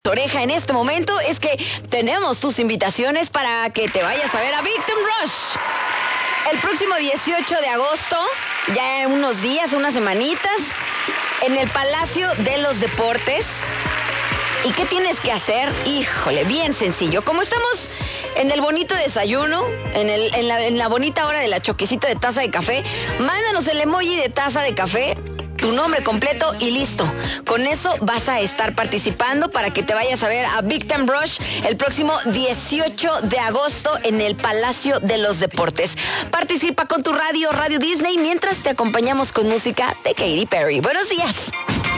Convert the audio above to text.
Oreja en este momento es que tenemos tus invitaciones para que te vayas a ver a Victim Rush el próximo 18 de agosto, ya en unos días, unas semanitas, en el Palacio de los Deportes. ¿Y qué tienes que hacer? Híjole, bien sencillo. Como estamos en el bonito desayuno, en la bonita hora de la choquecito de taza de café, mándanos el emoji de taza de café, tu nombre completo y listo. Con eso vas a estar participando para que te vayas a ver a Victim Rush el próximo 18 de agosto en el Palacio de los Deportes. Participa con tu Radio Disney, mientras te acompañamos con música de Katy Perry. Buenos días.